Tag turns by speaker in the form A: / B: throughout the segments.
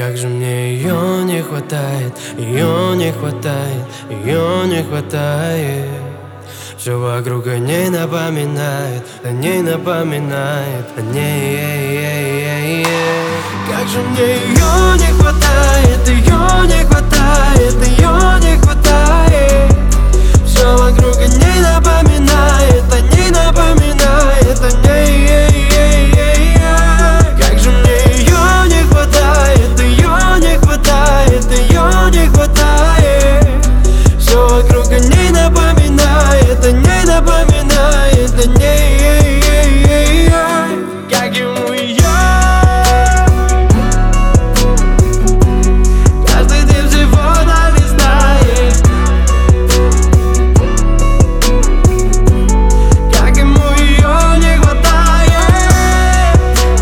A: Как же мне ее не хватает, ее не хватает, ее не хватает. Все вокруг о ней напоминает, о ней напоминает, о ней. Как же мне ее не хватает, ее не хватает, ее не хватает. Все вокруг о ней напоминает, о ней напоминает, о ней. Как же мне ее не хватает, ее не хватает, ее не хватает. Все вокруг о ней напоминает, о ней напоминает, о ней. Как ему ее каждый день всего-то не знает. Как ему ее не хватает.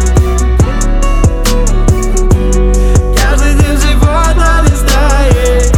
A: Каждый день всего-то не знает.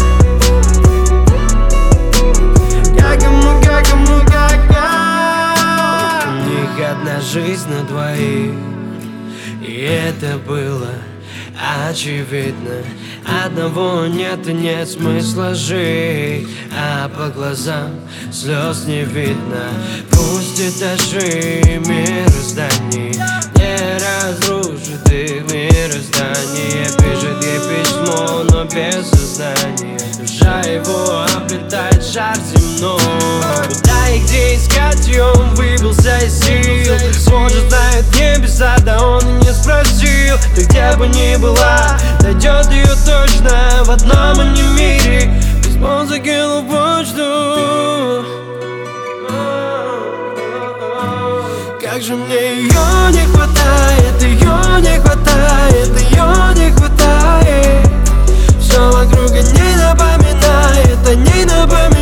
A: У них одна жизнь на двоих, и это было очевидно. Одного нет и нет смысла жить, а по глазам слез не видно. Пусть этажи мироздания не разрушит их мироздание. Пишет ей письмо, но без сознания. Душа его оплетает шар земной. Куда и где искать ее, он выбился из сил. Может, знает небеса, да он и не спросил. Ты где бы ни была, найдет ее точно в одном и не мире. Письмо он закинул в почту. Как же мне ее не хватает, ее не хватает, ее не хватает. Все вокруг о ней напоминает, о ней напоминает.